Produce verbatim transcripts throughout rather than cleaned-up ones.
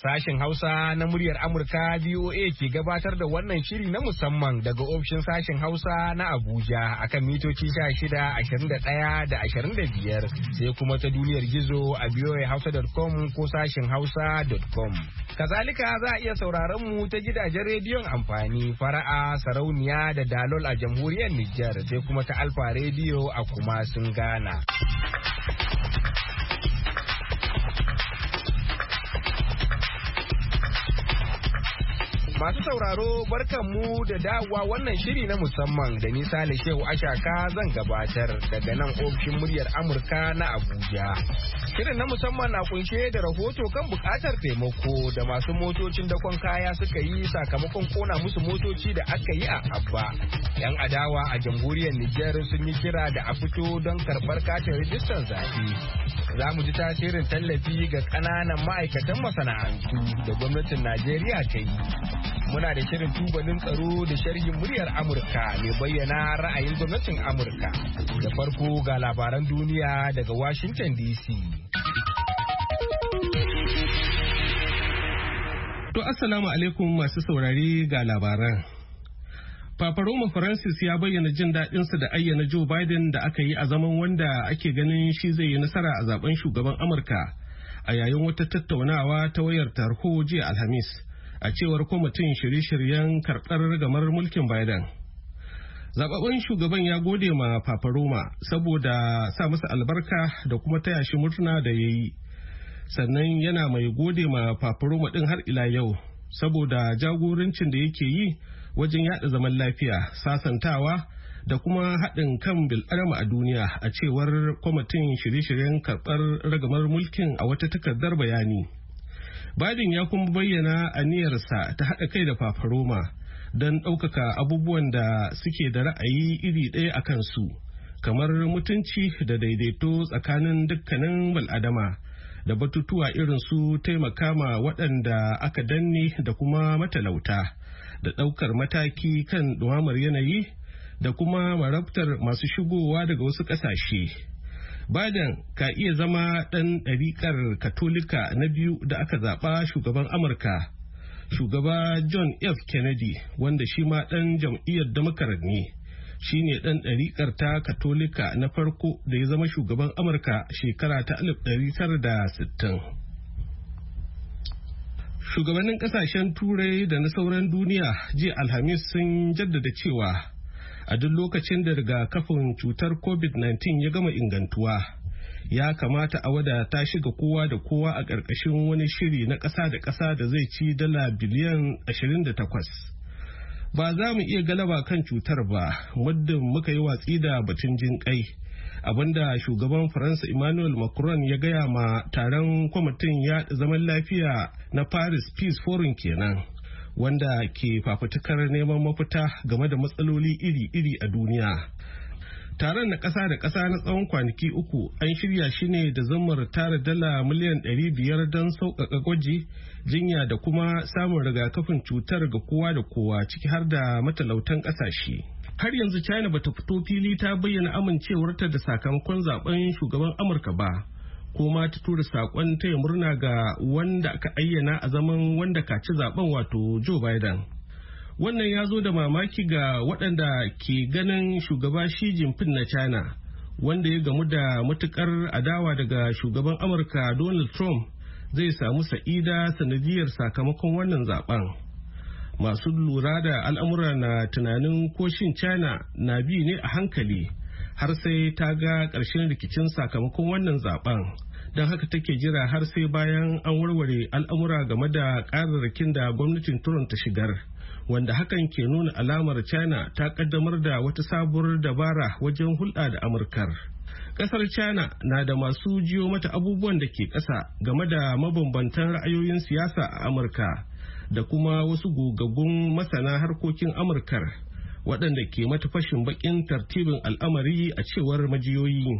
Sashen Hausa na muryar Amurka V O A ke gabatar da wannan shiri na musamman daga ofishin sashen Hausa na Abuja akan mitoci sha shida, ashirin da ɗaya da ashirin da biyar sai kuma ta duniyar gizo a v o a hausa dot com ko sashen hausa dot com. Kazalika za a iya sauraron mu ta gidajen rediyon amfani fara'a, sarauniya da dalol a jamhuriyar Nijar sai kuma ta Alfa rediyo a kuma sun Ghana. Masu sauraro barkanmu da dawowa wannan shiri na musamman da nisa da Shehu Ashaka zan gabatar daga nan ofishin muryar Amurka na Abuja. Shirin na musamman na kunshe da rahoto kan bukatar taimako da masu motocin dakon kaya suka yi sakamakon kona musu motoci da aka yi a Abba. Yan adawa a jamhuriyar Nijar sun yi kira da a fito don karɓar katin rijistar zaɓe. Za mu ji tasirin tallafi ga ƙananan ma'aikatan masana'antu da gwamnatin Najeriya ta yi. Muna da shirin tubalin tsaro da sharhin muryar Amurka mai bayyana ra'ayin gwamnatin Amurka. Da farko ga labaran duniya daga Washington D C. To assalamu alaikum masu saurari ga labaran. Papa Roma Francis ya bayyana jin daɗinsa da ayyana Joe Biden da aka yi a zaman wanda ake ganin shi zai yi nasara a zaben shugaban Amurka a yayin wata tattaunawa ta wayar tarho jiya Alhamis. A cewar kwamitin shirye-shiryen karɓar gamar mulkin Biden. Zababben shugaban ya gode ma Papa Roma saboda sa masa albarka da kuma taya shi murna da ya yi. Sannan yana mai gode ma Papa Roma ɗin har ila yau saboda jagorancin da yake yi wajen yaɗa zaman lafiya, sasantawa da kuma haɗin kan bil'adama a duniya a cewar kwamitin shirye-shiryen karɓar ragamar mulkin a wata takardar bayani. Biden ya kuma bayyana aniyarsa ta haɗa kai da Papa Roma don ɗaukaka abubuwan da suke da ra'ayi iri ɗaya a kansu, kamar mutunci da daidaito tsakanin dukkanin bal'adama da batutuwa irin su taimaka ma waɗanda aka danne da kuma matalauta, da ɗaukar mataki kan ɗumamar yanayi da kuma marabtar masu shigowa daga wasu ƙasashe. Biden ka iya zama ɗan ɗariƙar Katolika na biyu da aka zaɓa shugaban Amurka. Shugaba John F. Kennedy, wanda shi ma ɗan jam'iyyar Democrat ne, shi ne ɗan ɗariƙar ta Katolika na farko da ya zama shugaban Amurka shekara ta alif ɗari tara da sittin. Shugabannin ƙasashen Turai da na sauran duniya jiya Alhamis sun jaddada cewa a duk lokacin da rigakafin cutar covid nineteen ya gama ingantuwa ya kamata a wadata shi ga kowa da kowa a ƙarƙashin wani shiri na ƙasa da ƙasa da zai ci dala biliyan ashirin da takwas. Ba za mu iya galaba kan cutar ba muddin muka yi watsi da batun jin kai, abinda shugaban Faransa Emmanuel Macron ya gaya ma taron kwamitin yaɗa zaman lafiya na Paris Peace Forum kenan, wanda ke fafutukar neman mafita game da matsaloli iri-iri a duniya. Taron na ƙasa da ƙasa na tsawon kwanaki uku an shirya shi ne da zammar tara dala miliyan ɗari biyar don sauƙaƙa gwaji, jinya da kuma samun rigakafin cutar ga kowa da kowa ciki har da matalautan ƙasashe. Har yanzu China bata fito fili ta bayyana amincewarta da sakamakon zaben shugaban Amurka ba, ko ma ta tura sakon taya murna ga wanda aka ayyana a zaman wanda ka ci zaben wato Joe Biden. Wannan ya zo da mamaki ga waɗanda ke ganin shugaba Xi Jinping na China, wanda ya gamu da matukar adawa daga shugaban Amurka Donald Trump, zai samu sa'ida sanadiyar sakamakon wannan zaben. Masu lura da al'amura na tunanin ko shin China na bi ne a hankali har sai ta ga ƙarshen rikicin sakamakon wannan zaben. Don haka take jira har sai bayan an warware al'amura game da ƙararrakin da gwamnatin Trump ta shigar, wanda hakan ke nuna alamar China ta kaddamar da wata sabuwar dabara wajen hulɗa da Amurkar. Ƙasar China na da masu jiyo mata abubuwan da ke ƙasa game da mabambantan ra'ayoyin siyasa a Amurka da kuma wasu gogaggun masana harkokin Amurkar waɗanda ke mata fashin baƙin tartibin al'amari a cewar majiyoyi.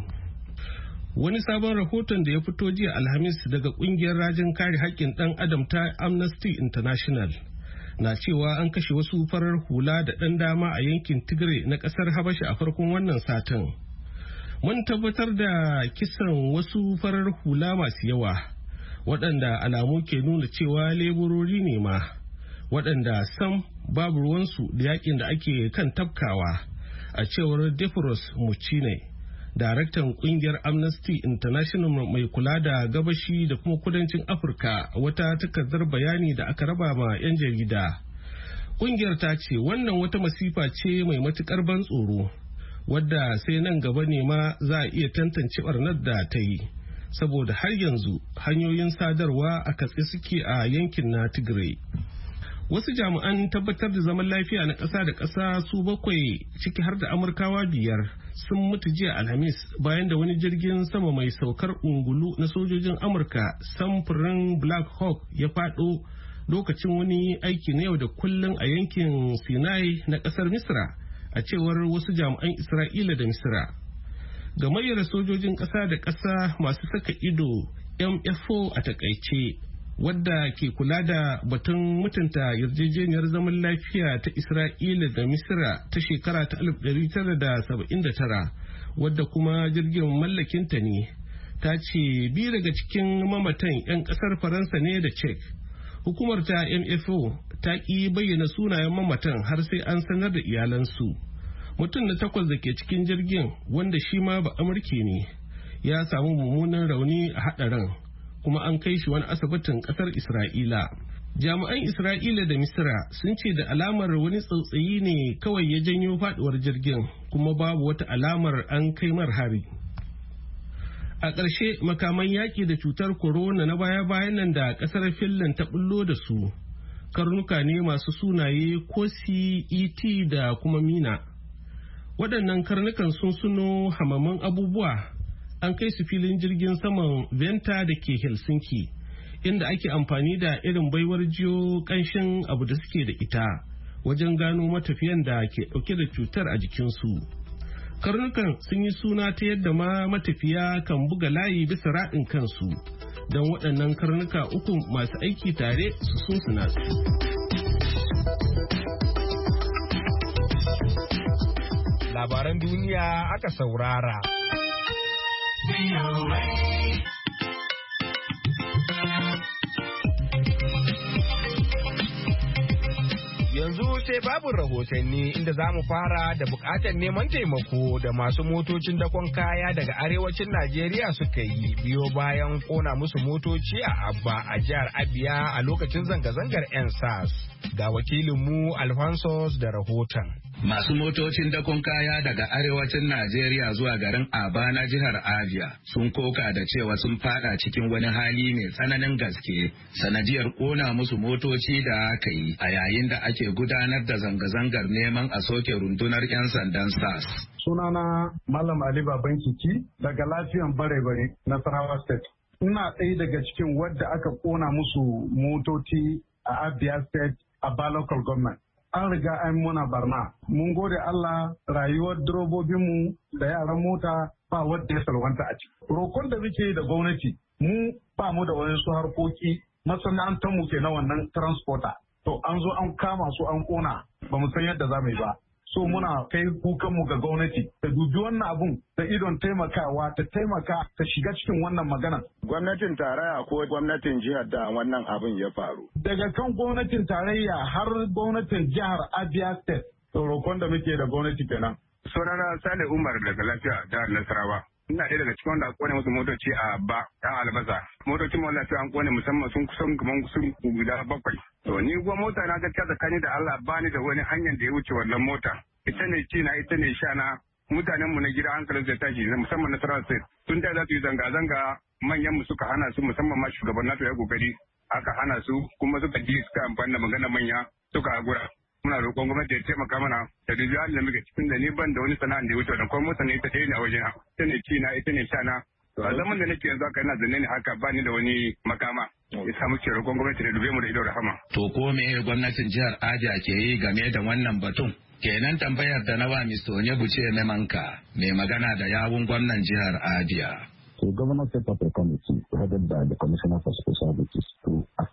Wani sabon rahoton da ya fito jiya Alhamis daga ƙungiyar rajin kare haƙƙin ɗan adam ta Amnesty International na cewa an kashe wasu farar hula da ɗan dama a yankin Tigray na ƙasar Habasha a farkon wannan satin. Mun tabbatar da kisan wasu farar hula masu yawa waɗanda alamu ke nuna cewa leburori ne ma, waɗanda sam babu ruwansu da yakin da ake kan tafkawa, a cewar Defros Mucine, daraktan kungiyar Amnesty International mai kula da gabashi da kuma kudancin Afirka, wata takardar bayani da aka raba ma 'yan jarida. Kungiyar ta ce wannan wata masifa ce mai matukar ban tsoro, wadda sai nan gaba ne ma za a iya tantance barnar da ta yi, saboda har yanzu hanyoyin sadarwa a katse suke a yankin na Tigray. Wasu jami'an tabbatar da zaman lafiya na ƙasa da ƙasa su bakwai, ciki har da Amurkawa biyar, sun mutu jiya Alhamis bayan da wani jirgin sama mai saukar ungulu na sojojin Amurka samfurin Black Hawk ya faɗo lokacin wani aiki na yau da kullum a yankin Sinai na ƙasar Misra, a cewar wasu jami'an Isra'ila da Misra. Gamayyar sojojin ƙasa da ƙasa masu saka ido M F O a takaice, wadda ke kula da batun mutunta yarjejeniyar zaman lafiya ta Isra'ila da Misra ta shekara ta alif ɗari tara da saba'in da tara, wadda kuma jirgin mallakinta ne, ta ce biyu daga cikin mamatan 'yan ƙasar Faransa ne da Czech. Hukumar ta M F O ta ƙi bayyana sunayen mamatan har sai an sanar da iyalansu. Mutum na takwas da ke cikin jirgin, wanda shi ma ba Amurke ne, ya samu mummunan rauni a haɗarin, kuma an kai shi wani asibitin kasar Isra'ila. Jami'an Isra'ila da Misra sun ce da alamar wani tsautsayi ne kawai ya janyo faduwar jirgin, kuma babu wata alamar an kai mar hari. A ƙarshe, makaman yaƙi da cutar corona na baya-bayan nan da ƙasar Finland ta bullo da su, karnuka ne masu sunaye Kosi, E T da kuma Mina. Waɗannan karnukan sun suno hamaman abubuwa. An kai su filin jirgin saman Venta da ke Helsinki, inda ake amfani da irin baiwar jiyo kanshin abu da suke da ita wajen gano matafiyan da ke dauke da cutar a jikinsu. Karnukan sun yi suna ta yadda ma matafiya kan buga layi bisa raɗin kansu, don waɗannan karnuka uku masu aiki tare su sunsuna su. Labaran duniya aka saurara. Yanzu sai babu rahotanni, inda za mu fara da bukatar neman taimako da masu motocin dakon kaya daga arewacin Najeriya suka yi biyo bayan kona musu motoci a Abba a jihar Abia a lokacin zanga-zangar N S A S. Ga wakilinmu Alphonsus da rahoton. Masu motocin dakon kaya daga arewacin Najeriya zuwa garin Aba na jihar Abia sun koka da cewa sun fada cikin wani hali mai tsananin gaske sanadiyar kona musu motoci da aka yi a yayin da ake gudanar da zanga-zangar neman a soke rundunar 'yan sandan S A S. Sunana Malam Ali Baban Kiki daga lafiyan bare-bare Nasarawa State. Ina ɗaya daga cikin wadda aka kona musu motoci a Abia State a Aba Local Government. An riga an muna barna. Mun gode Allah, rayuwar durobobinmu da yaran mota ba wadda ya salwanta a ciki. Rokon da muke da gwamnati, mu ba mu da wani su harkoki masana'antar mu ke na wannan transporter. To an zo an kama su an kona, ba mu san yadda za mu yi ba. So muna kai kukanmu ga gwamnati ta dubi wannan abun da idon taimakawa ta taimaka ta shiga cikin wannan magana. Gwamnatin tarayya ko gwamnatin jihar da wannan abin ya faru? Daga kan gwamnatin tarayya har gwamnatin jihar Abia State. Roƙon da muke da gwamnati kenan. Sunana Sale Umar daga lafiya jihar Nasarawa. Ina ɗaya daga cikin wanda kone musu motoci a ba ɗan albasa. Motocin mu lafiya an kone musamman sun kusan kaman sun guda bakwai. To ni kuwa mota na gaskiya tsakani da Allah bani da wani hanyar da ya wuce wannan mota. Ita ne ci na ita ne sha na mutanen mu na gida hankalin zai tashi musamman na Nasarawa State. Tun da za su yi zanga-zanga manyan mu suka hana su musamman ma shugaban NATO ya kokari aka hana su kuma suka ji suka amfani da magana manya suka agura. Muna roƙon gwamnati ya taimaka mana da dubi halin da muke cikin da ni ban da wani sana'a da ya wuce da kuma mota ne ita ɗaya ne a wajena. Ita ne ci na ita ne sha na. A zaman da nake yanzu haka ina zanne ne haka bani da wani makama. Ya samu ce roƙon gwamnati da dube mu da ido rahama. To ko me gwamnatin jihar Abia ke yi game da wannan batun? Kenan tambayar da na wa Mister Onyebuchi Memanka mai magana da yawun gwamnan jihar Abia. So governor set up a committee headed by the Commissioner for Special Duties to assess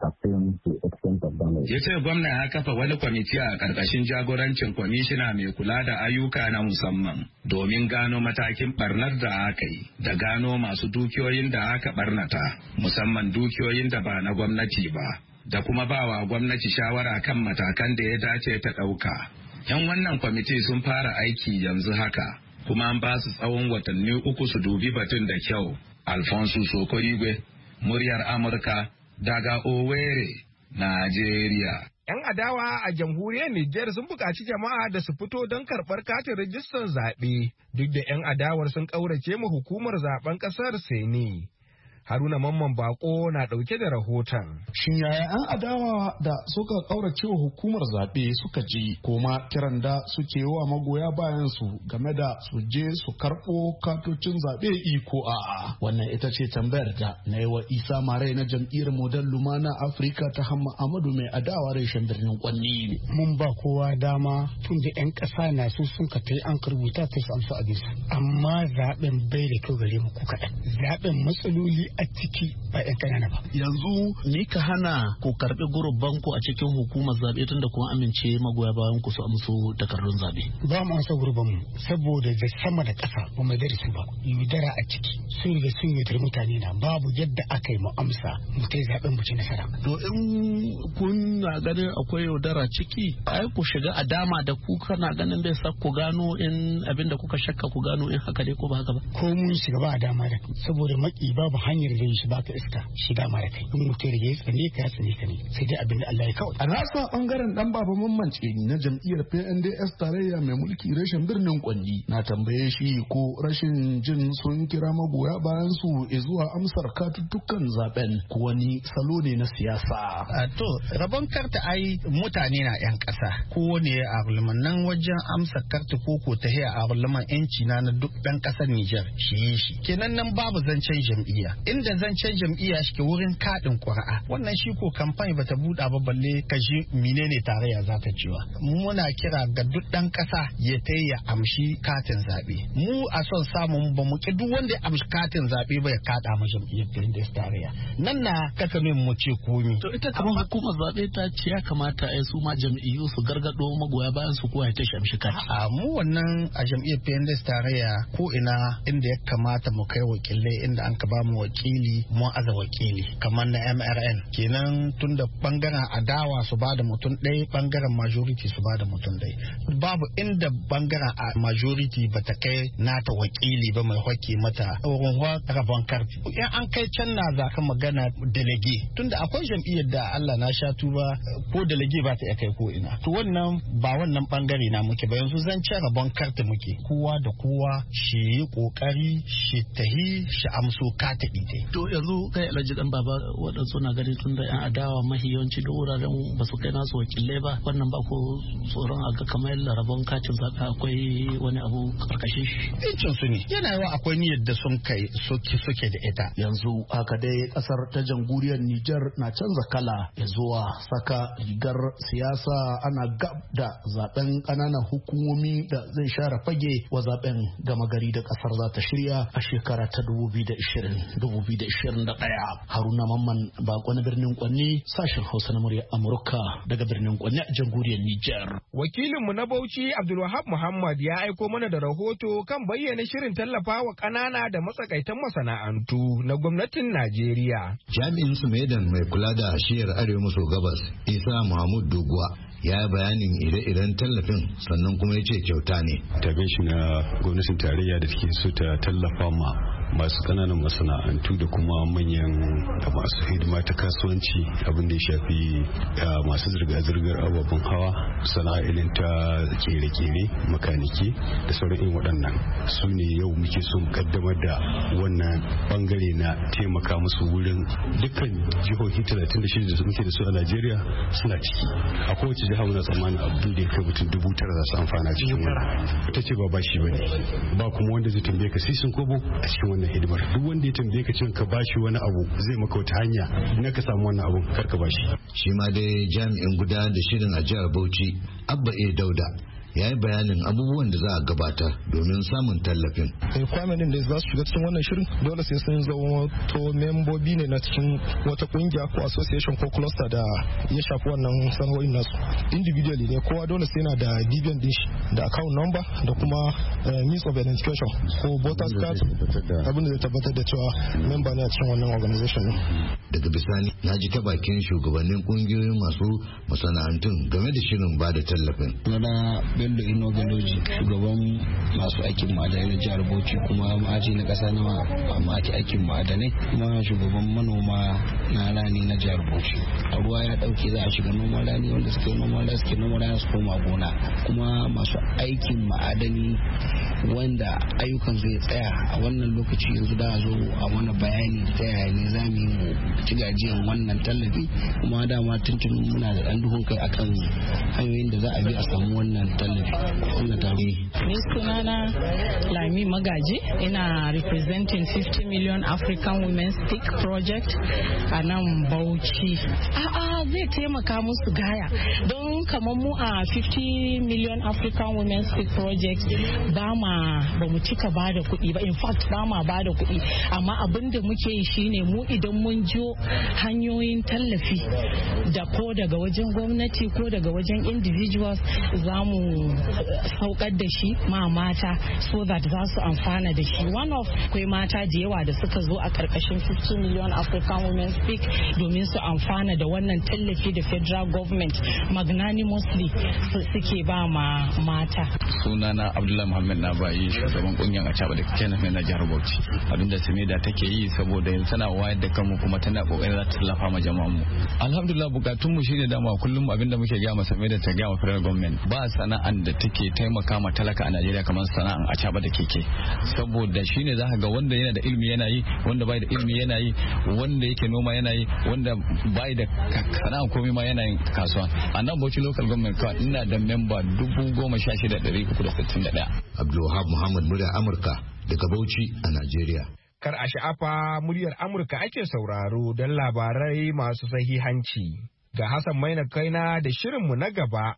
Ya ce gwamna ya kafa wani kwamiti a ƙarƙashin jagorancin kwamishina mai kula da ayyuka na musamman domin gano matakin barnar da aka yi da gano masu dukiyoyin da aka barnata, musamman dukiyoyin da ba na gwamnati ba, da kuma bawa gwamnati shawara kan matakan da ya dace ta ɗauka. 'Yan wannan kwamiti sun fara aiki yanzu haka, kuma an ba su tsawon watanni uku su dubi batun da kyau. Alfonso Sokorigwe, muryar Amurka, daga Owerri, Najeriya. 'Yan adawa a jamhuriyar Nijar sun buƙaci jama'a da su fito don karɓar katin rijistar zaɓe, duk da 'yan adawar sun ƙaurace ma hukumar zaɓen ƙasar Seni. Haruna Mamman Bako na ɗauke da rahoton. Shin yaya 'yan adawa da suka ƙaurace wa hukumar zaɓe suka ji koma kiran da suke wa magoya bayan su game da su je su karɓo katocin zaɓe iko a'a? Wannan ita ce tambayar da na yi wa Isa Marai na jam'iyyar Model Lumana Afirka ta Hamma Amadu mai adawa reshen birnin Kwanni. Mun ba kowa dama tun da 'yan ƙasa na so sun ka tai an rubuta ta su amsa abin su. Amma zaɓen bai da kyau gare mu ku kaɗan. Zaɓen matsaloli a ciki ba 'yan kanana ba. Yanzu ni ka hana ku karbi gurubban ku a cikin hukumar zabe tun da kuma amince magoya bayan ku su amso takardun zabe. Ba mu amsa gurubban mu saboda da sama da ƙasa ba mai dare su ba. Yaudara a ciki sun riga sun yaudar mutane na babu yadda aka yi mu amsa mu kai zaben mu ci nasara. To in kun na ganin akwai yaudara ciki ai ku shiga a dama da ku kana ganin bai sa ku gano in abin da kuka shakka ku gano in haka ne ko ba haka ba. Ko mun shiga ba a dama da saboda maki babu hanyar da shi baka iska shiga mara kai in mutum rage ya tsane ka ya tsane ka ne sai dai abin da Allah ya kawai. A nasa bangaren dan baba mamman ni na jam'iyyar P N D S tarayya mai mulki reshen birnin Kwanni na tambaye shi ko rashin jin sun kira magoya bayan su zuwa amsar katuttukan zaben ko wani salo ne na siyasa. To rabon karta ai mutane na yan kasa ko ne a nan wajen amsa karta ko ko ta a rulman yanci na na duk dan kasar Niger shi shi kenan nan babu zancen jam'iyya inda zancen jam'iyya shi ke wurin kaɗin ƙuri'a wannan shi ko kamfani bata buɗa ba balle ka ji menene tarayya za ta cewa muna kira ga duk ɗan ƙasa ya ta ya amshi katin zaɓe mu a son samun ba mu ki duk wanda ya amshi katin zaɓe ba ya kaɗa ma jam'iyyar da tarayya nan na kaka ne mu ce komi. To ita kamar hukumar zaɓe ta ce ya kamata a su ma jam'iyyu su gargaɗo magoya bayan su ko ya ta amshi kati. A mu wannan a jam'iyyar P N D S tarayya ko ina inda ya kamata mu kai wakilai inda an ka ba mu wakili mun aza wakili kamar na M R N kenan tunda bangaren adawa su ba da mutum ɗaya bangaren majority su ba da mutum ɗaya babu inda bangaren a majority ba ta kai nata wakili ba mai hoki mata wurin rabon karfi in an kai can na za ka magana delege tunda akwai jam'iyyar da Allah na sha tuba ko delege ba ta kai ko ina to wannan ba wannan bangare na muke ba yanzu zan ce rabon karti muke kowa da kowa shi yi kokari shi tahi shi amso kata ite. To yanzu kai alhaji dan baba waɗansu na gani tun da 'yan adawa mahi yawanci da wuraren ba su kai nasu wakilai ba wannan ba ko tsoron a ga kamar larabon kacin zaɓe akwai wani abu karkashin shi. Incin su ne yana yawa akwai niyyar da sun kai suke suke da ita. Yanzu haka dai kasar ta jamhuriyar Nijar na canza kala ya zuwa saka rigar siyasa ana gab da zaben ƙananan hukumomi da zai share fage wa zaben gama gari da kasar za ta shirya a shekara ta dubu biyu da ishirin dubu biyu da ishirin da ɗaya. Haruna Mamman Bako na birnin Kwanni sashen Hausa na murya Amurka daga birnin Kwanni a jamhuriyar Nijar. Wakilinmu na Bauchi Abdulwahab Muhammad ya aiko mana da rahoto kan bayyana shirin tallafawa ƙanana da matsakaitan masana'antu na gwamnatin Najeriya. Jami'in Sumedan mai kula da shiyar Arewa maso gabas Isa Muhammad Doguwa ya bayanin ire-iren tallafin sannan kuma ya ce kyauta ne. Tabe shi na gwamnatin tarayya da take so ta tallafa ma masu kananan masana'antu da kuma manyan da masu hidima ta kasuwanci abin da ya shafi masu zirga-zirgar ababen hawa sana'a irin ta kere-kere makaniki da sauran irin waɗannan su ne yau muke so mu kaddamar da wannan bangare na taimaka musu wurin dukkan jihohi talatin da shida da muke da su a Najeriya suna ciki a kowace jiha muna tsammanin abin da ya kai mutum dubu tara za su amfana cikin wannan ta ce ba bashi bane ba kuma wanda zai tambaye ka sai sun kobo a cikin wannan hidimar duk wanda ya tambaye ka cewa ka bashi wani abu zai maka wata hanya na ka samu wannan abu kar ka bashi. Shi ma dai jami'in guda da shirin a jihar Bauchi Abba A Dauda ya yi bayanin abubuwan da za a gabatar domin samun tallafin. Requirement din da za su shiga cikin wannan shirin dole sai sun zama to membobi ne na cikin wata kungiya ko association ko cluster da ya shafi wannan sana'o'in nasu. Individually ne kowa dole sai yana da B V N din shi da account number da kuma means of identification ko voters card abin da zai tabbatar da cewa member ne a cikin wannan organization din. Daga bisani na ji ta bakin shugabannin kungiyoyin masu masana'antun game da shirin ba da tallafin. Na Bello Ino Galoji shugaban masu aikin ma'adanai na jihar Bauchi kuma ma'aji na kasa na ma'aji aikin ma'adanai kuma shugaban manoma na rani na jihar Bauchi. A ruwa ya dauke za a shiga noman rani wanda suke noman rani suke noman rani su koma gona kuma masu aikin ma'adani wanda ayyukan zai tsaya a wannan lokaci yanzu da zo a mana bayani ta yaya ne za mu yi ci gajiyan wannan tallafi kuma dama tuntun muna da ɗan duhun kai akan hanyoyin da za a bi a samu wannan tallafi wannan taro. Ni sunana Lami Magaji ina representing fifty million African Women Speak Project a nan Bauchi. A'a zai taimaka musu gaya don kamar mu a fifty million African Women Speak Project ba ma ba mu cika ba da kuɗi ba, in fact ba ma ba da kuɗi, amma abin da muke yi shine mu idan mun jo hanyoyin tallafi da ko daga wajen gwamnati ko daga wajen individuals za mu saukar da shi ma mata so that za su amfana da shi. One of akwai mata da yawa da suka zo a karkashin fifty million African Women Speak domin su amfana da wannan tallafi da federal government magnanimously suke ba ma mata. Sunana Abdullahi Muhammad na bayi shugaban kungiyar Acaba da Kenan na jihar Bauchi. Abinda Samida take yi saboda yanzu tana wayar da kanmu kuma tana kokarin za ta tallafa ma jama'an mu. Alhamdulillah bukatun mu shine dama kullum abinda muke ga masa Samida ta ga ma federal government ba sana'an da take taimaka ma talaka a Najeriya kamar sana'an Acaba da keke. Saboda shine zaka ga wanda yana da ilimi yana yi, wanda bai da ilimi yana yi, wanda yake noma yana yi, wanda bai da sana'a komai ma yana yin kasuwa. A nan Bauchi local government kawai ina da member dubu goma sha shida ɗari uku da sittin da ɗaya. Abdulwahab Muhammad murya Amurka daga Bauchi a Najeriya. Kar a sha'afa muryar Amurka ake sauraro don labarai masu sahihanci. Ga Hassan Maina Kaina da shirinmu na gaba.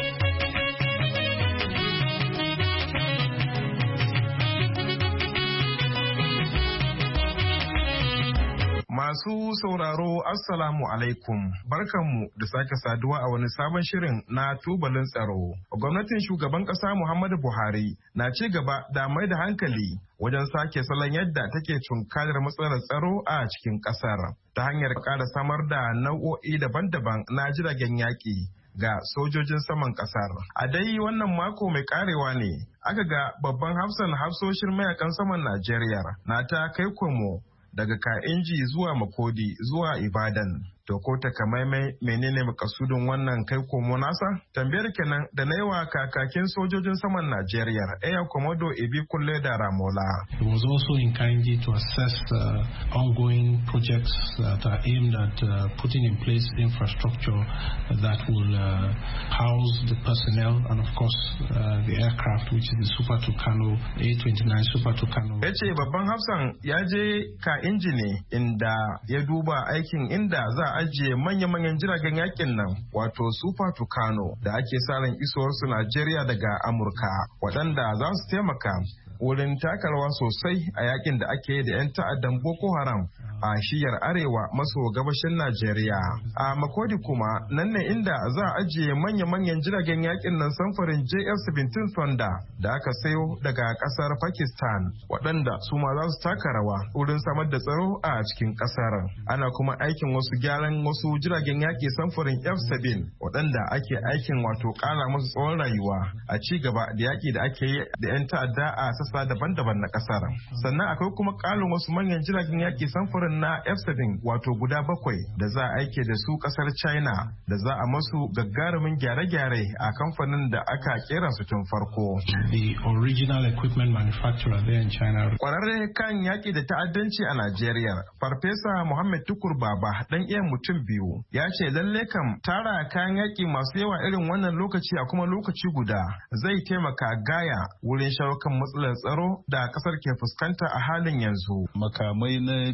Masu sauraro Assalamu alaikum, barkanmu da sake saduwa a wani sabon shirin na tubalin tsaro. Gwamnatin shugaban ƙasa Muhammadu Buhari na ci gaba da mai da hankali wajen sake salon yadda take tunkarar matsalar tsaro a cikin ƙasar ta hanyar ƙara samar da nau'o'i daban-daban na jiragen yaƙi ga sojojin saman ƙasar. A dai wannan mako mai ƙarewa ne aka ga babban hafsan hafsoshin mayakan saman Najeriya na ta kai komo daga Ka'inji zuwa Makodi zuwa Ibadan. To ko takamaimai menene makasudin wannan kai komo nasa? Tambayar kenan da na yawa kakakin sojojin saman Najeriya, Air Commodore Ibi Kulle da Ramola. It was also in Kainji to assess uh, ongoing projects that are aimed at uh, putting in place infrastructure that will uh, house the personnel and of course uh, the aircraft, which is the Super Tucano A twenty-nine Super Tucano. Ya ce babban hafsan ya je Ka'inji ne inda ya duba aikin inda za a ajiye manya-manyan jiragen yakin nan wato Super Tucano da ake sa ran isowarsu Najeriya daga Amurka waɗanda za su taimaka wurin takarwa sosai a yakin da ake yi da 'yan ta'addan Boko Haram a shiyar arewa maso gabashin Najeriya. A Makodi kuma nan ne inda za a ajiye manya-manyan jiragen yakin nan samfurin J F seventeen Thunder da aka sayo daga kasar Pakistan waɗanda su ma za su taka rawa wurin samar da tsaro a cikin kasar. Ana kuma aikin wasu gyaran wasu jiragen yaki samfurin F seven waɗanda ake aikin wato ƙara musu tsawon rayuwa a ci gaba da yaki da ake yi da 'yan ta'adda a sassa daban-daban na kasar. Sannan akwai kuma ƙarin wasu manyan jiragen yaki samfurin na F seven wato guda bakwai da za a aike da su kasar China da za a masu gagarumin gyare-gyare a kamfanin da aka kera su tun farko. The original equipment manufacturer there in China. Kwararre kan yaki da ta'addanci a Najeriya, Farfesa Muhammad Tukur Baba dan iya mutum biyu ya ce lalle kam tara kayan yaki masu yawa irin wannan lokaci a kuma lokaci guda zai taimaka gaya wurin shawo kan matsalar tsaro da kasar ke fuskanta a halin yanzu. Makamai na jiragen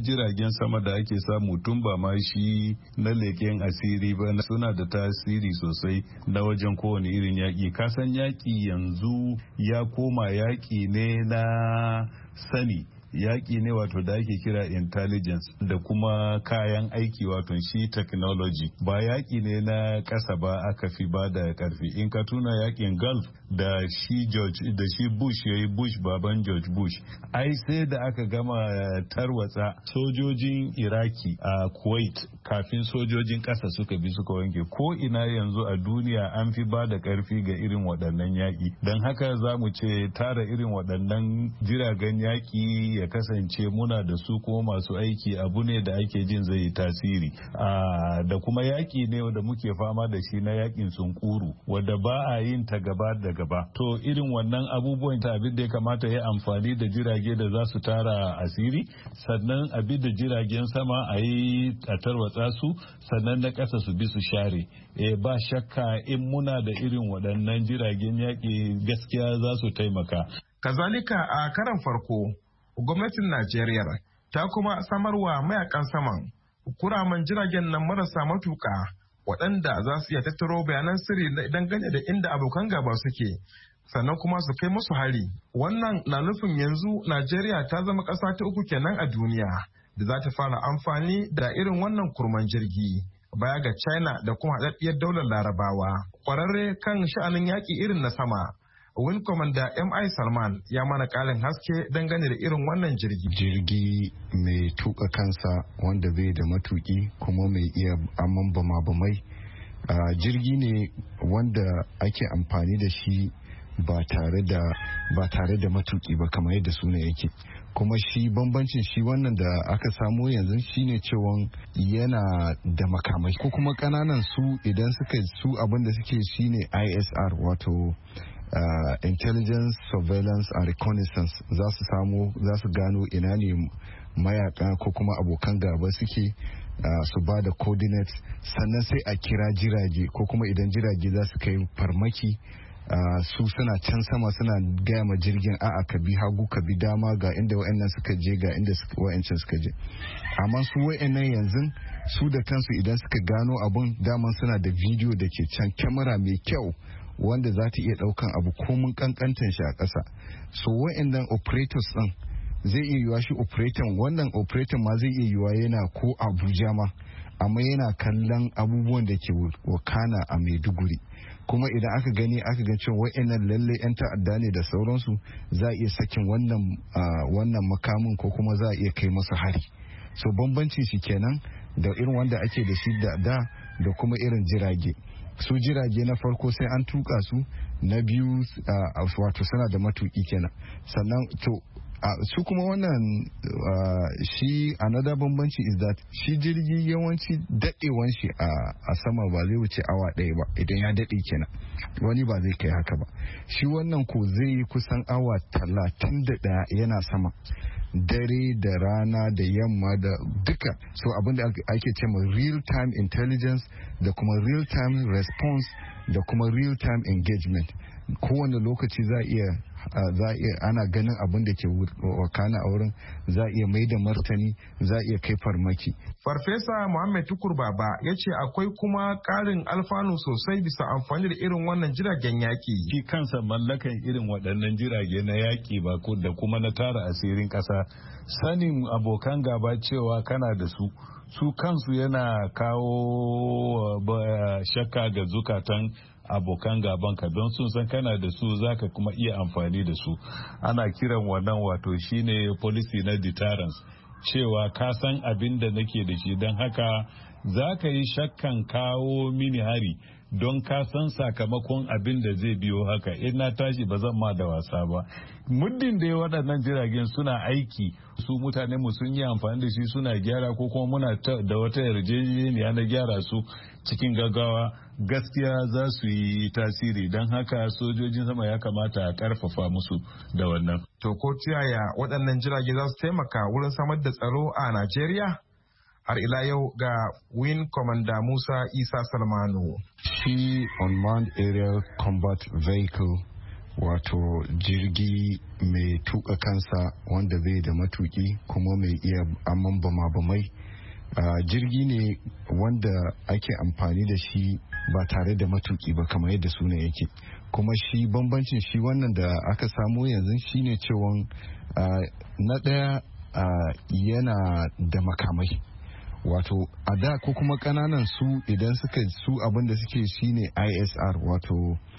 jiragen sama da ake samu tun ba ma shi na leken asiri ba suna da tasiri sosai na wajen kowane irin yaƙi. Kasan yaƙi yanzu ya koma yaƙi ne na sani, yaƙi ne wato da ake kira intelligence da kuma kayan aiki wato shi technology, ba yaƙi ne na ƙasa ba aka fi ba da ƙarfi. In ka tuna yaƙin Gulf da shi George da shi Bush yayi Bush baban George Bush, ai sai da aka gama tarwatsa sojojin Iraki a Kuwait kafin sojojin ƙasa suka bi suka wanke. Ko ina yanzu a duniya an fi ba da ƙarfi ga irin waɗannan yaƙi, don haka za mu ce tara irin waɗannan jiragen yaƙi ya kasance muna da su kuma masu aiki abu ne da ake jin zai yi tasiri. Da kuma yaƙi ne da muke fama da shi na yaƙin sunkuru wadda ba a yin ta gaba da gaba. To irin wannan abubuwan ta abin da ya kamata ya amfani da jirage da za su tara asiri, sannan abin da jiragen sama a yi a tarwatsa su, sannan na ƙasa su bi su share. E, ba shakka in muna da irin waɗannan jiragen yaƙi gaskiya za su taimaka. Kazalika a karan farko gwamnatin Najeriya ta kuma samarwa mayakan saman kuraman jiragen nan marasa matuka waɗanda za su iya tattaro bayanan sirri dangane da inda abokan gaba suke, sannan kuma su kai musu hari. Wannan na nufin yanzu Najeriya ta zama ƙasa ta uku kenan a duniya da za ta fara amfani da irin wannan kurman jirgi, baya ga China da kuma haɗaɗɗiyar daular Larabawa. Ƙwararre kan sha'anin yaƙi irin na sama, Wing Commander M I Salman ya mana ƙarin haske dangane da irin wannan jirgi. Jirgi mai tuka kansa wanda bai da matuki kuma mai iya amman bama-bamai. Uh, jirgi ne wanda ake amfani da shi ba tare da ba tare da matuki ba kamar yadda suna yake. Kuma shi bambancin shi wannan da aka samo yanzu shine cewa yana da makamai ko kuma kananan su idan suka su abin da suke shine I S R wato Uh, intelligence, surveillance and reconnaissance za su samu za su gano ina ne mayaka ko kuma abokan gaba suke, uh, su ba da coordinates, sannan sai a kira jirage ko kuma idan jirage za su kai farmaki, uh, su suna can sama suna gaya ma jirgin a'a ka bi hagu ka bi dama ga inda wa'annan suka je ga inda wa'ancan suka je. Amma su wa'annan yanzu su da kansu idan suka gano abun daman suna da bidiyo da ke can, kyamara mai kyau wanda za ta iya daukan abu komun kankantan shi a ƙasa. So wa'annan operators din zai iya yiwa shi operator wannan operator ma zai iya yiwa yana ko Abuja ma, amma yana kallon abubuwan da ke wakana a Maiduguri. Kuma idan aka gani aka ga cewa wa'annan lalle yan ta'adda ne da sauransu, za a iya sakin wannan wannan makamin ko kuma za a iya kai masa hari. So bambancin shi kenan da irin wanda ake da shi da da da kuma irin jirage. Su jirage na farko sai an tuka su, na biyu uh, wato suna da matuki kenan, sannan to uh, su kuma wannan uh, shi another bambanci is that shi jirgi yawanci dadewan shi a uh, sama ba zai wuce awa ɗaya ba idan ya dade kenan, wani ba zai kai haka ba. Shi wannan ko zai yi kusan awa talatin da ɗaya yana sama, dare da rana da yamma da duka. So abinda ake ce ma real time intelligence da kuma real time response da kuma real time engagement. Kowane lokaci za iya za iya ana ganin abin da ke wakana a wurin, za iya mai da martani, za iya kai farmaki. Farfesa Muhammad Tukur Baba ya ce akwai kuma ƙarin alfanu sosai bisa amfani da irin wannan jiragen yaƙi. Shi kansa mallakan irin waɗannan jirage na yaƙi ba da kuma na tara asirin ƙasa, sanin abokan gaba cewa kana da su su kansu yana kawo shakka ga zukatan abokan gabanka, don sun san kana da su zaka kuma iya amfani da su. Ana kiran wannan wato shine policy na deterrence, cewa ka san abin da nake da shi, don haka za ka yi shakkan kawo mini hari don ka san sakamakon abin da zai biyo haka. In na tashi ba zan ma da wasa ba. Muddin da waɗannan jiragen suna aiki, su mutane mu sun yi amfani da shi suna gyara ko kuma muna da wata yarjejeniya na gyara su cikin gaggawa, gaskiya za su yi tasiri. Don haka sojojin sama ya kamata a karfafa musu da wannan. To ko yaya waɗannan jirage za su taimaka wurin samar da tsaro a Najeriya? Har ila yau ga Wing Commander Musa Isa Salmanu. Shi unmanned aerial combat vehicle wato jirgi mai tuka kansa wanda bai da matuki kuma mai iya amman bama-bamai. Uh, jirgi ne wanda ake amfani da shi ba tare da matuki ba kamar yadda suna yake, kuma shi bambancin shi wannan da aka samu yanzu shine cewa uh, na ɗaya uh, yana da makamai, wato a da ko kuma kananan su idan suka su abinda suke shine I S R wato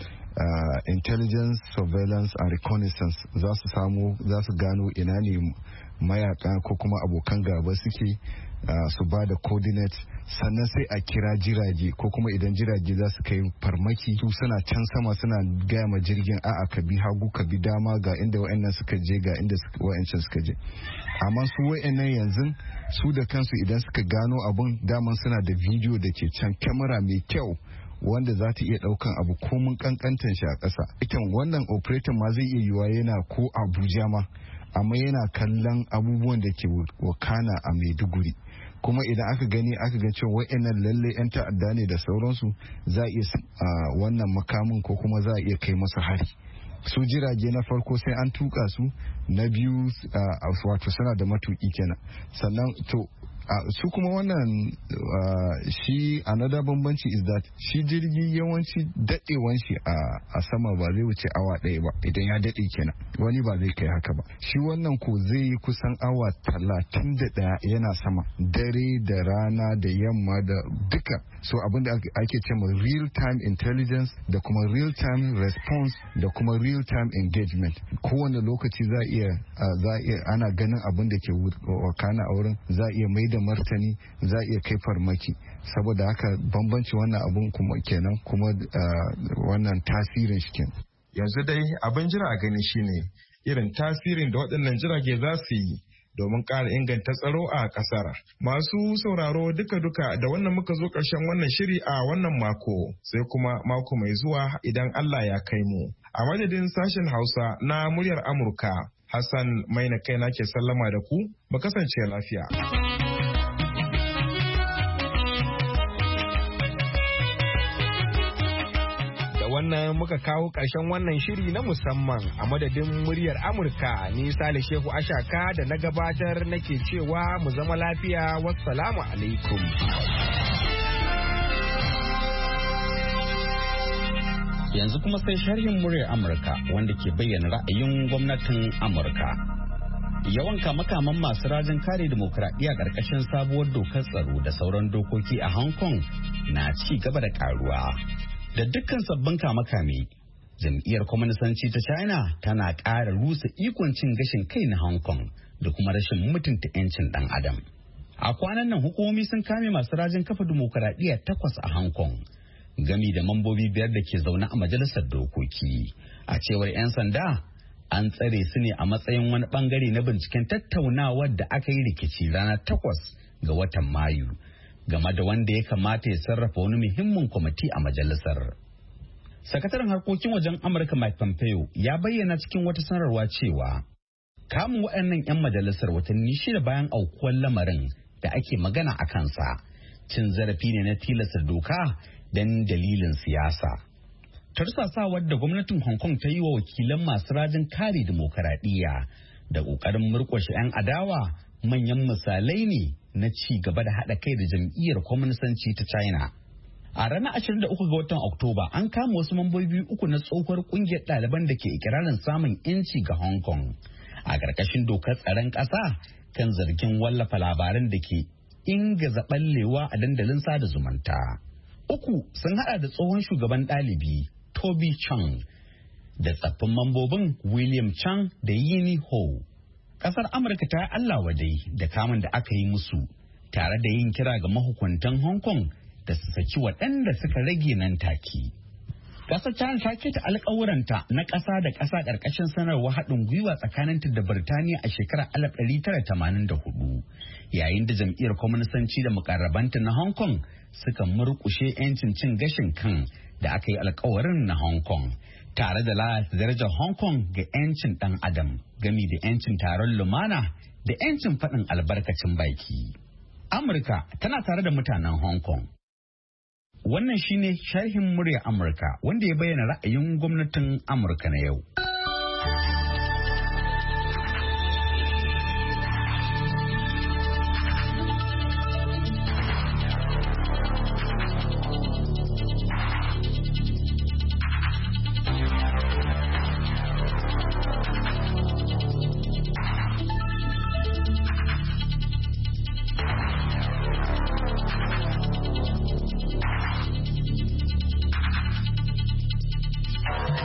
uh, intelligence surveillance and reconnaissance, za su samu za su gano ina ne mayaka ko kuma abokan gaba suke, uh, su ba da coordinates, sannan sai a kira jirage ko kuma idan jirage za su kai farmaki su suna can sama suna gaya ma jirgin a'a ka bi hagu ka bi dama ga inda wa'annan suka je ga inda wa'ancan suka je. Amma su wa'annan yanzu su da kansu idan suka gano abun daman suna da bidiyo da ke can, kyamara mai kyau wanda za ta iya daukan abu ko mun kankantan shi a ƙasa. Ikan wannan operator ma zai iya yiwa yana ko Abuja ma, amma yana kallon abubuwan da ke wakana a Maiduguri, kuma idan aka gani aka ga cewa wa'annan lalle yan ta'adda ne da sauransu, za a iya wannan makamin ko kuma za a iya kai masa hari. Su jirage na farko sai an tuka su, na biyu wato suna da matuki kenan, sannan to Uh, su kuma wannan uh, shi another bambanci is that shi jirgi yawanci dadewan shi a uh, sama ba zai wuce awa ɗaya ba idan ya dade kenan, wani ba zai kai haka ba. Shi wannan ko zai yi kusan awa talatin da ɗaya yana sama, dare da rana da yamma da duka. So abinda ake ce ma real time intelligence da kuma real time response da kuma real time engagement, kowane lokaci za iya uh, za iya ana ganin abin da ke wakana a wurin, za iya mai da martani, za iya kai farmaki. Saboda haka bambanci wannan abun kuma kenan, kuma uh, wannan tasirin shi kenan. Yanzu dai abin jira a gani shine irin tasirin da waɗannan jirage za su yi domin ƙara inganta tsaro a ƙasar. Masu sauraro duka-duka da wannan muka zo ƙarshen wannan shiri a wannan mako, sai kuma mako mai zuwa idan Allah ya kai mu. A madadin sashen Hausa na muryar Amurka, Hassan Maina kaina ke sallama da ku, mu kasance lafiya. Wannan muka kawo ƙarshen wannan shiri na musamman a madadin muryar Amurka, ni Sale Shehu Ashaka da na gabatar nake cewa mu zama lafiya, wassalamu alaikum. Yanzu kuma sai sharhin muryar Amurka wanda ke bayyana ra'ayin gwamnatin Amurka. Yawan kama-kaman masu rajin kare dimokuraɗiyya ƙarƙashin sabuwar dokar tsaro da sauran dokoki a Hong Kong na ci gaba da ƙaruwa. Da dukkan sabbin kame-kame, jam'iyyar kwaminisanci ta China tana ƙara rusa ikon cin gashin kai na Hong Kong da kuma rashin mutunta 'yancin ɗan adam. A kwanan nan hukumomi sun kame masu rajin kafa dimokuraɗiyya takwas a Hong Kong, gami da mambobi biyar da ke zaune a majalisar dokoki. A cewar 'yan sanda, an tsare su ne a matsayin wani bangare na binciken tattaunawar da aka yi rikici ranar takwas ga watan Mayu game da wanda ya kamata ya sarrafa wani muhimmin kwamiti a majalisar. Sakataren harkokin wajen Amurka Mike Pompeo ya bayyana cikin wata sanarwa cewa kamun waɗannan 'yan majalisar watanni shida bayan aukuwar lamarin da ake magana a kansa cin zarafi ne na tilasta doka don dalilin siyasa. Tarsasawar da gwamnatin Hong Kong ta yi wa wakilan masu rajin kare dimokuraɗiyya da ƙoƙarin murƙushe 'yan adawa manyan misalai ne na ci gaba da haɗa kai da jam'iyyar kwaminisanci ta China. A ranar ashirin da uku ga watan Oktoba an kama wasu mambobi uku na tsohuwar ƙungiyar ɗaliban da ke ikirarin samun 'yanci ga Hong Kong a ƙarƙashin dokar tsaron ƙasa kan zargin wallafa labaran da ke ingaza ɓallewa a dandalin sada zumunta. Uku sun haɗa da tsohon shugaban ɗalibi Toby Chang da tsaffin mambobin William Chang da Yini Ho. Kasar Amurka ta yi Allah wadai da kamun da aka yi musu tare da yin kira ga mahukuntan Hong Kong da su saki waɗanda suka rage nan take. Kasar China ta keta alƙawuranta na ƙasa da ƙasa ƙarƙashin sanarwar haɗin gwiwa tsakaninta da Birtaniya a shekarar alif ɗari tara tamanin da hudu, yayin da jam'iyyar kwaminisanci da mukarrabanta na Hong Kong suka murƙushe 'yancin cin gashin kan da aka yi alƙawarin na Hong Kong, tare da lalata darajar Hong Kong ga 'yancin ɗan adam gami da 'yancin taron lumana da 'yancin faɗin albarkacin baki. Amurka tana tare da mutanen Hong Kong. Wannan shine sharhin murya Amurka wanda ya bayyana ra'ayin gwamnatin Amurka na yau.